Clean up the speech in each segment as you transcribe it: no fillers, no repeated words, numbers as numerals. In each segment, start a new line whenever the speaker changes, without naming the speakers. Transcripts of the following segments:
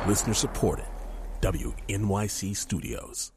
Listener supported. WNYC Studios.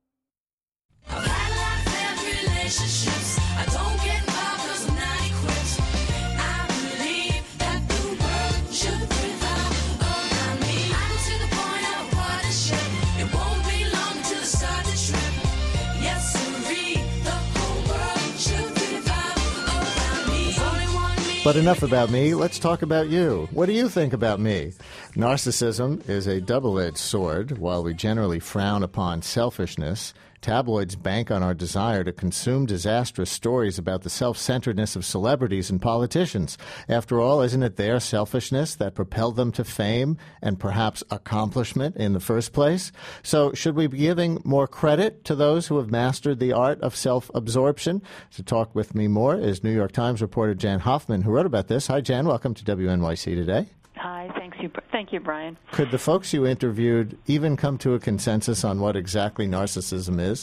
I've had life and relationships. I don't get involved 'cause I'm not equipped. I believe that the world should revolve around me. I'm to the point of a partnership. It won't be long until I start the trip. Yes, sirree, the whole world should revolve around me. There's only one me.
But enough about me. Let's talk about you. What do you think about me? Narcissism is a double-edged sword. While we generally frown upon selfishness, tabloids bank on our desire to consume disastrous stories about the self-centeredness of celebrities and politicians. After all, isn't it their selfishness that propelled them to fame and perhaps accomplishment in the first place? So should we be giving more credit to those who have mastered the art of self-absorption? To talk with me more is New York Times reporter Jan Hoffman, who wrote about this. Hi, Jan. Welcome to WNYC Today.
Hi, thank you, Brian.
Could the folks you interviewed even come to a consensus on what exactly narcissism is?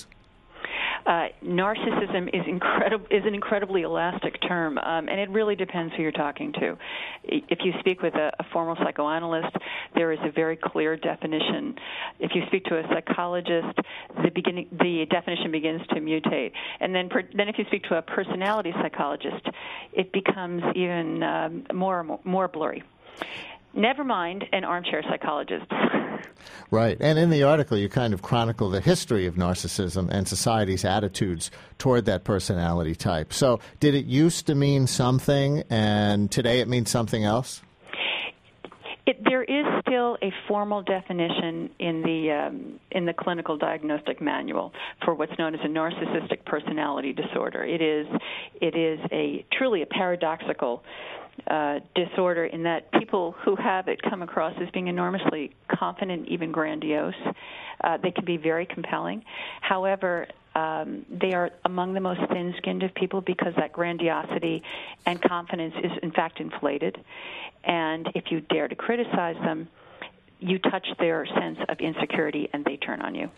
Narcissism is an incredibly elastic term, and it really depends who you're talking to. If you speak with a formal psychoanalyst, there is a very clear definition. If you speak to a psychologist, the definition begins to mutate, and then if you speak to a personality psychologist, it becomes even more blurry. Never mind an armchair psychologist.
Right. And in the article, you kind of chronicle the history of narcissism and society's attitudes toward that personality type. So did it used to mean something, and today it means something else?
There is still a formal definition in the clinical diagnostic manual for what's known as a narcissistic personality disorder. It is truly a paradoxical disorder in that people who have it come across as being enormously confident, even grandiose. They can be very compelling. However, they are among the most thin-skinned of people because that grandiosity and confidence is, in fact, inflated. And if you dare to criticize them, you touch their sense of insecurity and they turn on you.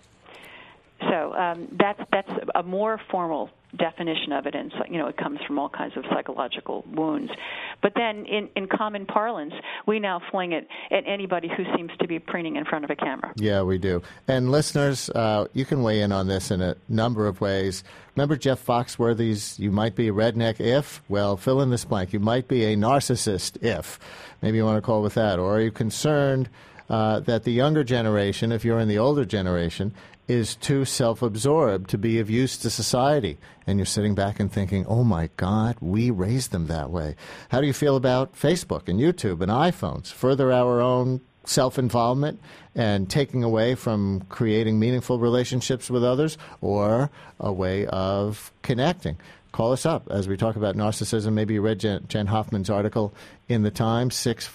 So that's a more formal definition of it, and it comes from all kinds of psychological wounds. But then, in common parlance, we now fling it at anybody who seems to be preening in front of a camera.
Yeah, we do. And listeners, you can weigh in on this in a number of ways. Remember Jeff Foxworthy's "You might be a redneck if"? Well, fill in this blank. You might be a narcissist if. Maybe you want to call with that. Or are you concerned that the younger generation, if you're in the older generation, is too self-absorbed to be of use to society? And you're sitting back and thinking, oh, my God, we raised them that way. How do you feel about Facebook and YouTube and iPhones? Further our own self-involvement and taking away from creating meaningful relationships with others, or a way of connecting? Call us up as we talk about narcissism. Maybe you read Jen Hoffman's article in the Times,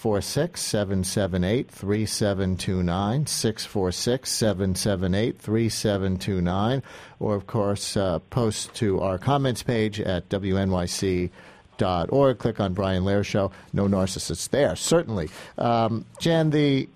646-778-3729, 646-778-3729, or, of course, post to our comments page at WNYC.org. Click on Brian Lehrer Show. No narcissists there, certainly. Jen,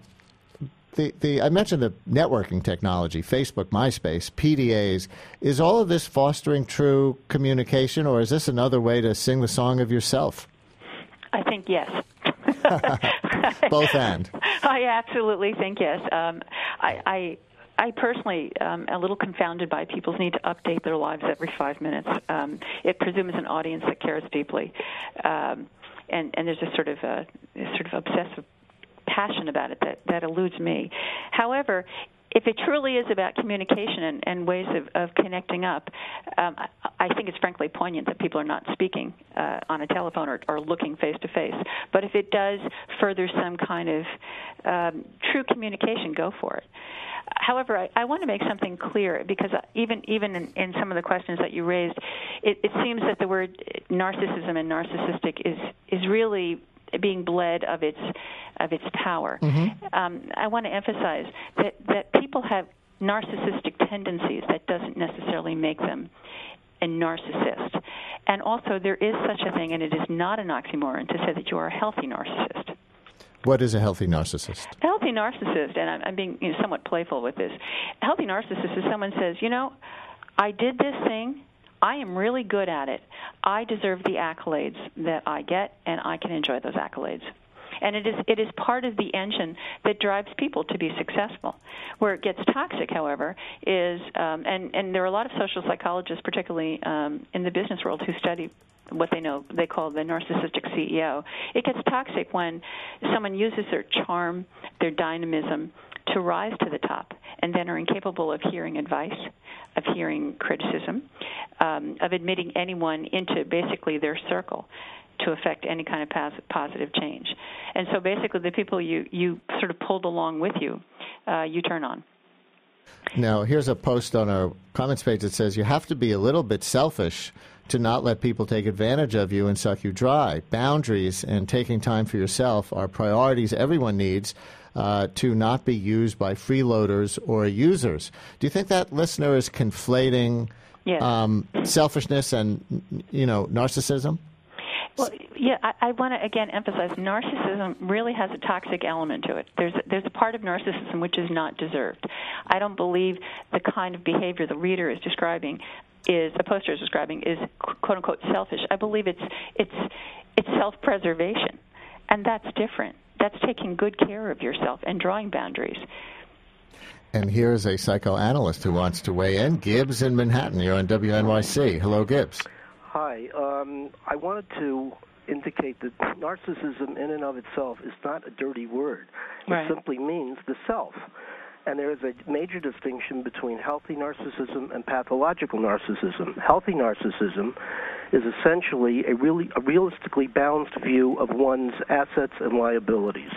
I mentioned the networking technology, Facebook, MySpace, PDAs. Is all of this fostering true communication, or is this another way to sing the song of yourself?
I think yes.
Both and.
I absolutely think yes. I personally am a little confounded by people's need to update their lives every 5 minutes. It presumes an audience that cares deeply, and there's a sort of obsessive passion about it that eludes me. However, if it truly is about communication and ways of connecting up, I think it's frankly poignant that people are not speaking on a telephone or looking face-to-face. But if it does further some kind of true communication, go for it. However, I want to make something clear, because even in some of the questions that you raised, it seems that the word narcissism and narcissistic is really being bled of its power. Mm-hmm. I want to emphasize that people have narcissistic tendencies. That doesn't necessarily make them a narcissist. And also, there is such a thing, and it is not an oxymoron, to say that you are a healthy narcissist.
What is a healthy narcissist?
A healthy narcissist, and I'm being somewhat playful with this, a healthy narcissist is someone who says, I did this thing, I am really good at it. I deserve the accolades that I get, and I can enjoy those accolades. And it is part of the engine that drives people to be successful. Where it gets toxic, however, is, and there are a lot of social psychologists, particularly in the business world, who study what they call the narcissistic CEO. It gets toxic when someone uses their charm, their dynamism to rise to the top, and then are incapable of hearing advice, of hearing criticism, of admitting anyone into basically their circle to affect any kind of positive change. And so basically the people you sort of pulled along with you, you turn on.
Now, here's a post on our comments page that says, you have to be a little bit selfish to not let people take advantage of you and suck you dry. Boundaries and taking time for yourself are priorities everyone needs to not be used by freeloaders or users. Do you think that listener is conflating selfishness and, narcissism?
Well, yeah, I want to again emphasize narcissism really has a toxic element to it. There's a part of narcissism which is not deserved. I don't believe the kind of behavior the reader is describing the poster is describing is quote unquote selfish. I believe it's self-preservation, and that's different. That's taking good care of yourself and drawing boundaries.
And here's a psychoanalyst who wants to weigh in. Gibbs in Manhattan. You're on WNYC. Hello, Gibbs.
Hi. I wanted to indicate that narcissism in and of itself is not a dirty word. It simply means the self. And there is a major distinction between healthy narcissism and pathological narcissism. Healthy narcissism is essentially a realistically balanced view of one's assets and liabilities.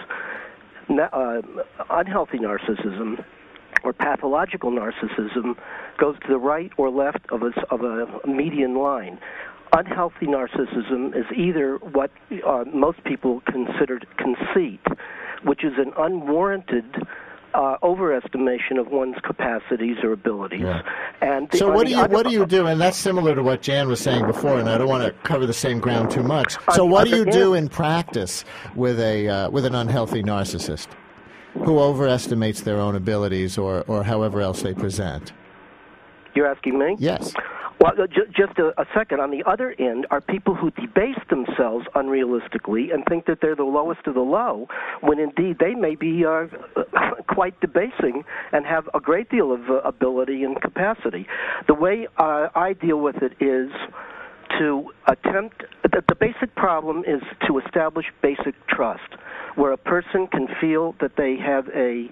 Unhealthy narcissism or pathological narcissism goes to the right or left of a median line. Unhealthy narcissism is either what most people consider conceit, which is an unwarranted overestimation of one's capacities or abilities. Yeah. And
so what do you do? And that's similar to what Jan was saying before, and I don't want to cover the same ground too much. So what do you do in practice with an unhealthy narcissist who overestimates their own abilities or however else they present?
You're asking me?
Yes.
Well, just a second. On the other end are people who debase themselves unrealistically and think that they're the lowest of the low, when indeed they may be quite debasing and have a great deal of ability and capacity. The way I deal with it is to attempt – the basic problem is to establish basic trust, where a person can feel that they have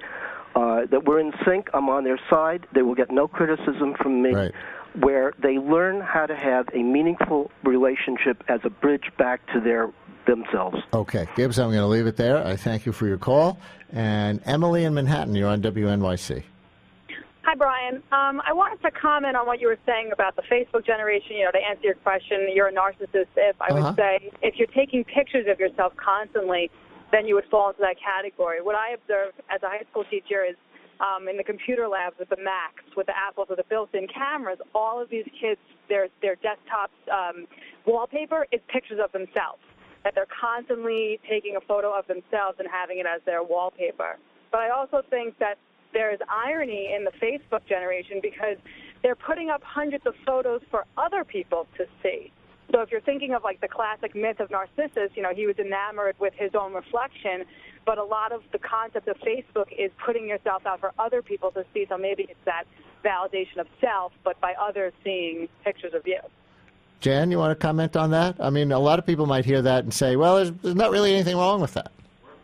that we're in sync, I'm on their side, they will get no criticism from me. Right. Where they learn how to have a meaningful relationship as a bridge back to themselves. Okay.
Gibbs, I'm going to leave it there. I thank you for your call. And Emily in Manhattan, you're on WNYC.
Hi, Brian. I wanted to comment on what you were saying about the Facebook generation. To answer your question, you're a narcissist. I would say if you're taking pictures of yourself constantly, then you would fall into that category. What I observed as a high school teacher is in the computer labs with the Macs, with the Apples, with the built-in cameras, all of these kids, their desktop wallpaper is pictures of themselves, that they're constantly taking a photo of themselves and having it as their wallpaper. But I also think that there's irony in the Facebook generation because they're putting up hundreds of photos for other people to see. So if you're thinking of like the classic myth of Narcissus, he was enamored with his own reflection, but a lot of the concept of Facebook is putting yourself out for other people to see. So maybe it's that validation of self, but by others seeing pictures of you.
Jan, you want to comment on that? I mean, a lot of people might hear that and say, well, there's not really anything wrong with that.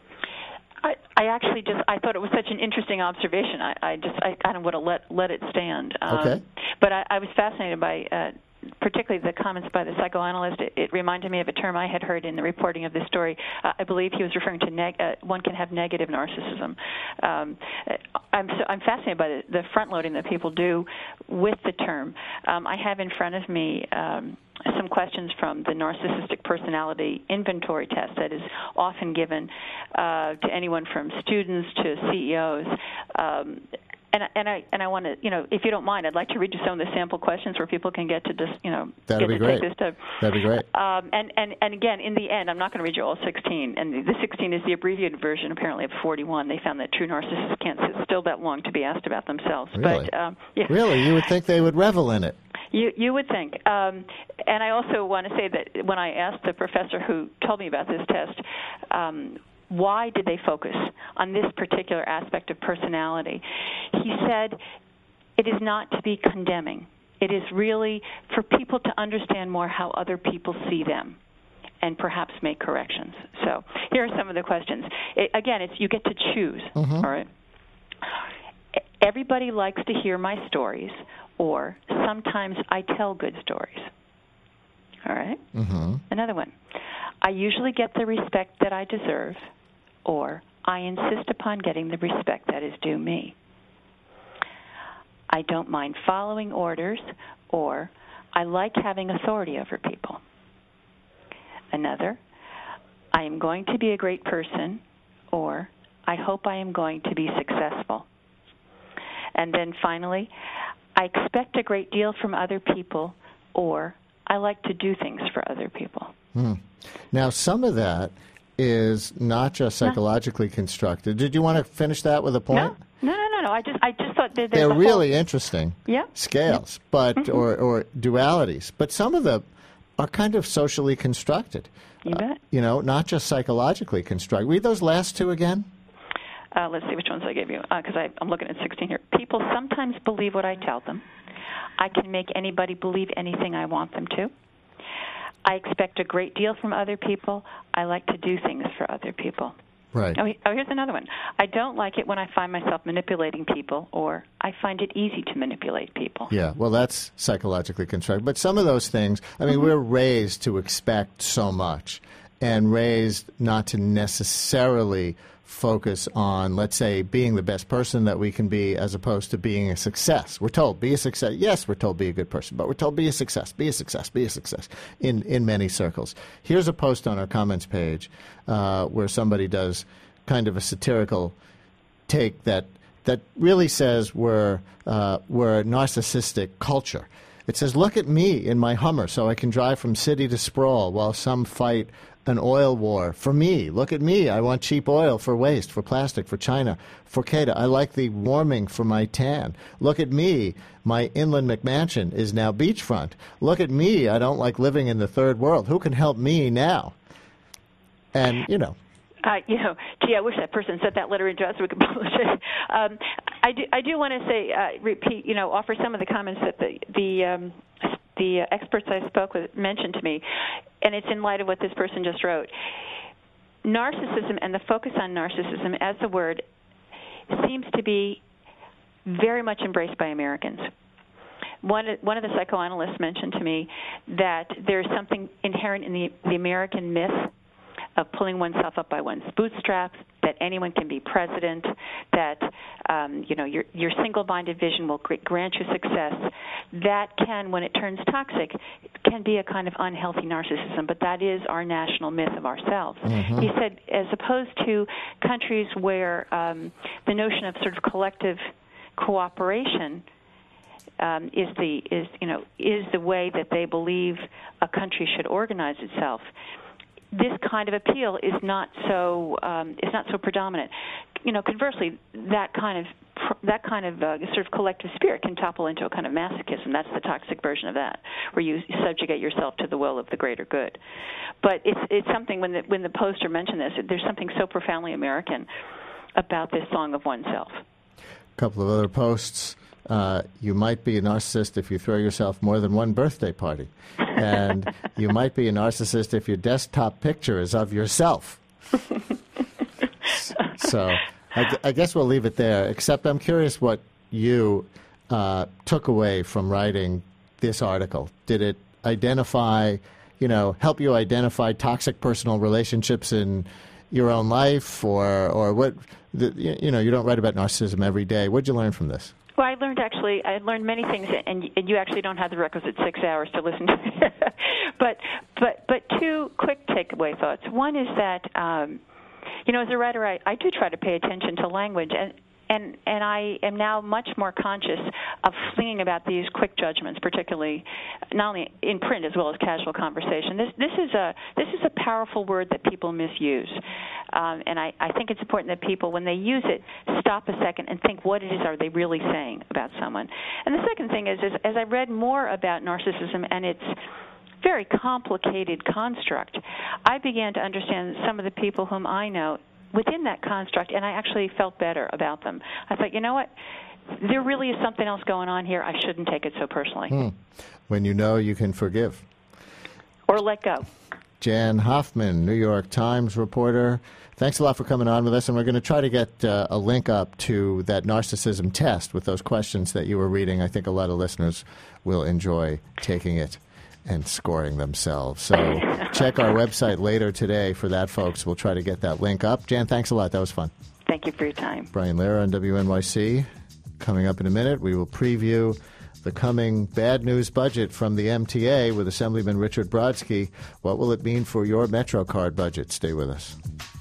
I thought it was such an interesting observation. I kind of would have let it stand.
Okay.
But I was fascinated by particularly the comments by the psychoanalyst. It reminded me of a term I had heard in the reporting of this story. I believe he was referring to one can have negative narcissism. I'm fascinated by the front-loading that people do with the term. I have in front of me some questions from the narcissistic personality inventory test that is often given to anyone from students to CEOs. And I want to, if you don't mind, I'd like to read you some of the sample questions where people can get to just,
That'd be great.
That'd be great. And again, in the end, I'm not going to read you all 16. And the 16 is the abbreviated version, apparently, of 41. They found that true narcissists can't sit still that long to be asked about themselves.
Really?
But, yeah.
Really? You would think they would revel in it.
You would think. And I also want to say that when I asked the professor who told me about this test, why did they focus on this particular aspect of personality? He said, it is not to be condemning. It is really for people to understand more how other people see them and perhaps make corrections. So here are some of the questions. Again, you get to choose, all right? Everybody likes to hear my stories, or sometimes I tell good stories. All right? Another one. I usually get the respect that I deserve, or I insist upon getting the respect that is due me. I don't mind following orders, or I like having authority over people. Another, I am going to be a great person, or I hope I am going to be successful. And then finally, I expect a great deal from other people, or I like to do things for other people.
Now, some of that is not just psychologically constructed. Did you want to finish that with a point?
No. I just thought that
they're really interesting scales, but or dualities. But some of them are kind of socially constructed.
You bet.
Not just psychologically constructed. Read those last two again.
Let's see which ones I gave you, because I'm looking at 16 here. People sometimes believe what I tell them. I can make anybody believe anything I want them to. I expect a great deal from other people. I like to do things for other people.
Right.
Oh, here's another one. I don't like it when I find myself manipulating people, or I find it easy to manipulate people.
Yeah, well, that's psychologically constructed. But some of those things, I mean, we're raised to expect so much and raised not to necessarily focus on, let's say, being the best person that we can be as opposed to being a success. We're told, be a success. Yes, we're told, be a good person, but we're told, be a success, be a success, be a success in many circles. Here's a post on our comments page where somebody does kind of a satirical take that really says we're a narcissistic culture. It says, look at me in my Hummer so I can drive from city to sprawl while some fight an oil war. For me, look at me. I want cheap oil for waste, for plastic, for China, for Qaeda. I like the warming for my tan. Look at me. My inland McMansion is now beachfront. Look at me. I don't like living in the third world. Who can help me now? And,
gee, I wish that person sent that letter into us so we could publish it. I do want to say, repeat, offer some of the comments that the experts I spoke with mentioned to me, and it's in light of what this person just wrote. Narcissism and the focus on narcissism as a word seems to be very much embraced by Americans. One of the psychoanalysts mentioned to me that there's something inherent in the American myth of pulling oneself up by one's bootstraps, that anyone can be president, that your single-minded vision will grant you success. That can, when it turns toxic, can be a kind of unhealthy narcissism, but that is our national myth of ourselves. He said, as opposed to countries where the notion of sort of collective cooperation is the way that they believe a country should organize itself, this kind of appeal is not so predominant. Conversely, that kind of sort of collective spirit can topple into a kind of masochism. That's the toxic version of that, where you subjugate yourself to the will of the greater good. But it's something when the poster mentioned this, there's something so profoundly American about this song of oneself.
A couple of other posts. You might be a narcissist if you throw yourself more than one birthday party. And you might be a narcissist if your desktop picture is of yourself. So I guess we'll leave it there, except I'm curious what you took away from writing this article. Did it identify, help you identify toxic personal relationships in your own life, or what? You don't write about narcissism every day. What did you learn from this?
Well, I learned many things, and you actually don't have the requisite 6 hours to listen to. but two quick takeaway thoughts. One is that, as a writer, I do try to pay attention to language, and I am now much more conscious of flinging about these quick judgments, particularly not only in print as well as casual conversation. This is a powerful word that people misuse, and I think it's important that people, when they use it, stop a second and think what it is are they really saying about someone. And the second thing is as I read more about narcissism and its very complicated construct, I began to understand that some of the people whom I know within that construct, and I actually felt better about them. I thought, you know what? There really is something else going on here. I shouldn't take it so personally.
When you know, you can forgive.
Or let go.
Jan Hoffman, New York Times reporter. Thanks a lot for coming on with us, and we're going to try to get a link up to that narcissism test with those questions that you were reading. I think a lot of listeners will enjoy taking it and scoring themselves. So check our website later today for that, folks. We'll try to get that link up. Jan, thanks a lot. That was fun.
Thank you for your time.
Brian Lehrer on WNYC. Coming up in a minute, we will preview the coming bad news budget from the MTA with Assemblyman Richard Brodsky. What will it mean for your MetroCard budget? Stay with us.